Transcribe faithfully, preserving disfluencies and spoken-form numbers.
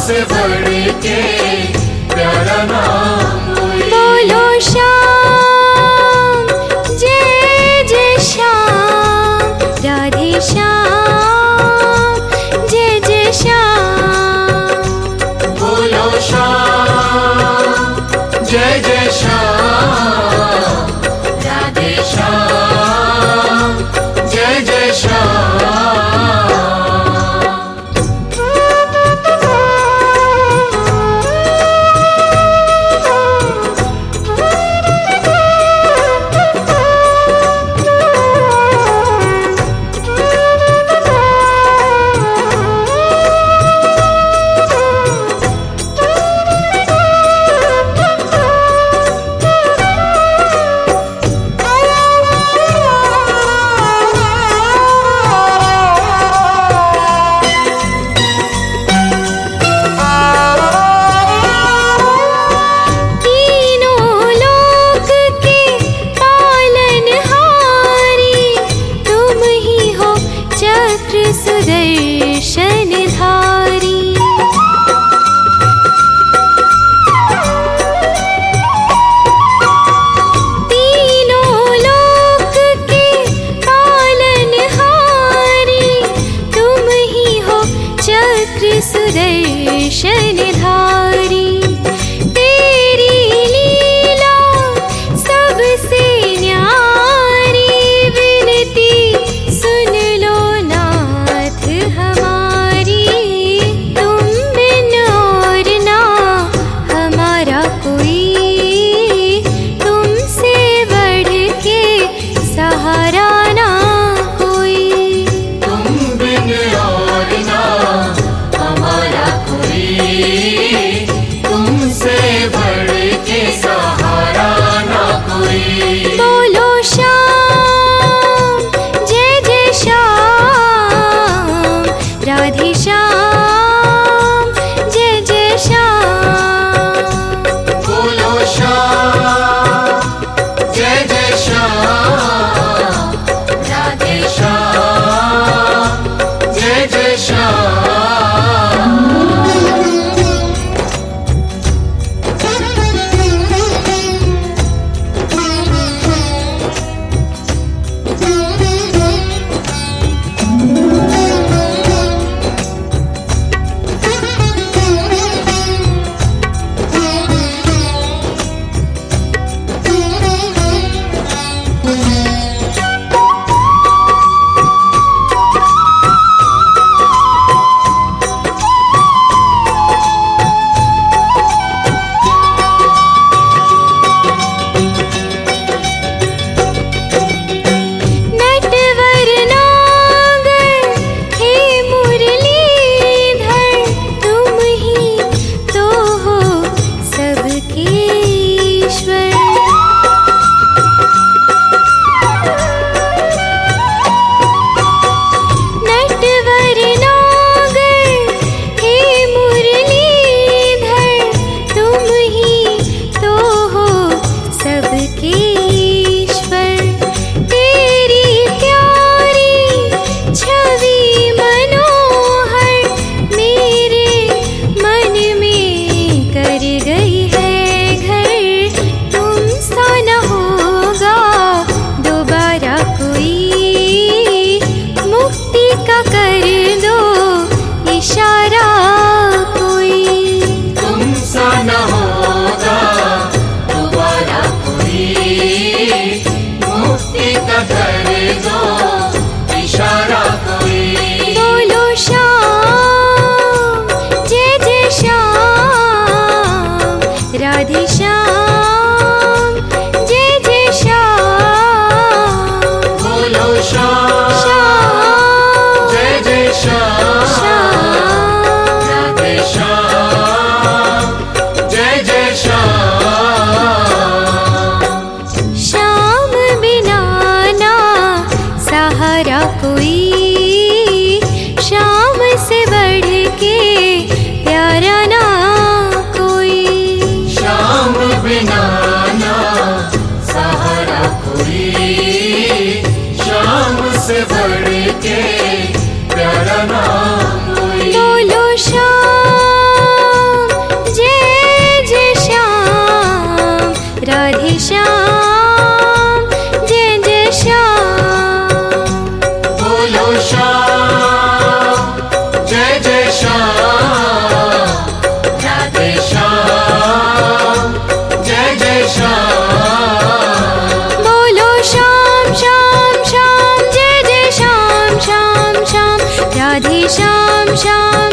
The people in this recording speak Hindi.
से बढ़ के प्यारा नाम कोई। बोलो श्याम जय जय श्याम, राधे श्याम जय जय श्याम। बोलो श्याम जय जय श्याम, राधे श्याम जय जय श्याम। सुदर्शनधारी तीनों लोक के पालनहारी, तुम ही हो चक्र सुदर्शनधारी। तेरी लीला सबसे न्यारी, विनती सुन लो नाथ हमारी। तुम बिन और ना हमारा कोई, तुमसे बढ़ के सहारा ना कोई। तुम बिन और ना हमारा कोई, तुमसे बढ़ के सहारा ना कोई। बोलो श्याम जय जय श्याम, राधे श्याम जय जय श्याम। बोलो श्याम जय जय श्याम, राधे श्याम जय जय श्याम। श्याम